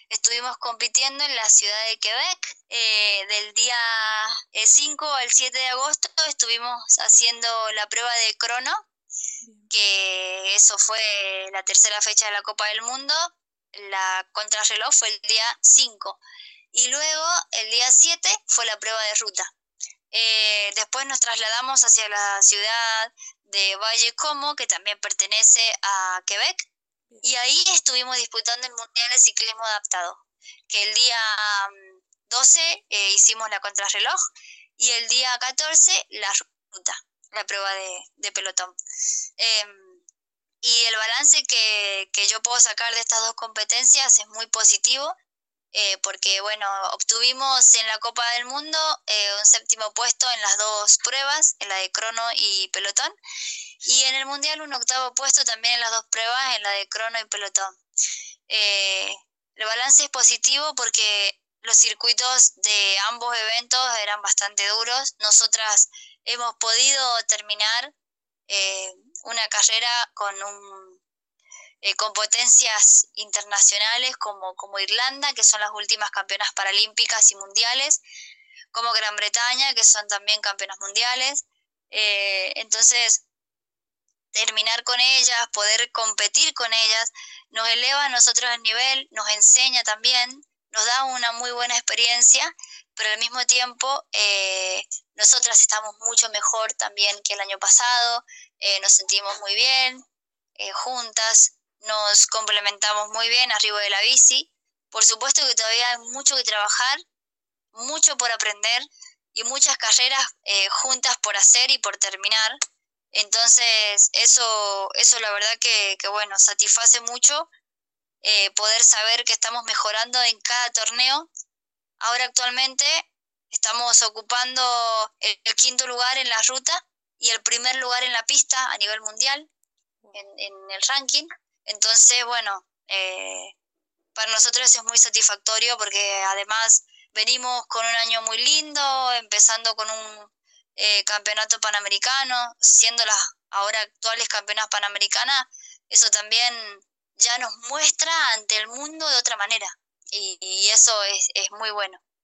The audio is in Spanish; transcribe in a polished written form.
estuvimos compitiendo en la ciudad de Quebec. Del día 5 al 7 de agosto estuvimos haciendo la prueba de crono, Bien. que eso fue la tercera fecha de la Copa del Mundo. La contrarreloj fue el día 5. Y luego, el día 7, fue la prueba de ruta. Después nos trasladamos hacia la ciudad de Valle Como, que también pertenece a Quebec, Bien. y ahí estuvimos disputando el Mundial de Ciclismo Adaptado, que el día 12 hicimos la contrarreloj y el día 14 la ruta, la prueba de pelotón. Eh, y el balance que yo puedo sacar de estas dos competencias es muy positivo, porque bueno, obtuvimos en la Copa del Mundo un séptimo puesto en las dos pruebas, en la de crono y pelotón, y en el Mundial un octavo puesto también en las dos pruebas, en la de crono y pelotón. Eh, el balance es positivo porque los circuitos de ambos eventos eran bastante duros. Nosotras hemos podido terminar eh, una carrera con potencias internacionales como Irlanda, que son las últimas campeonas paralímpicas y mundiales, como Gran Bretaña, que son también campeonas mundiales. Entonces, terminar con ellas, poder competir con ellas, nos eleva a nosotros el nivel, nos enseña también, nos da una muy buena experiencia, pero al mismo tiempo nosotras estamos mucho mejor también que el año pasado, nos sentimos muy bien, juntas, nos complementamos muy bien arriba de la bici. Por supuesto que todavía hay mucho que trabajar, mucho por aprender y muchas carreras juntas por hacer y por terminar. Entonces, eso la verdad que bueno, satisface mucho poder saber que estamos mejorando en cada torneo. Ahora actualmente estamos ocupando el quinto lugar en la ruta y el primer lugar en la pista a nivel mundial Wow. en el ranking. Entonces, bueno, para nosotros es muy satisfactorio porque además venimos con un año muy lindo, empezando con un campeonato panamericano, siendo las ahora actuales campeonas panamericanas, eso también ya nos muestra ante el mundo de otra manera y eso es muy bueno.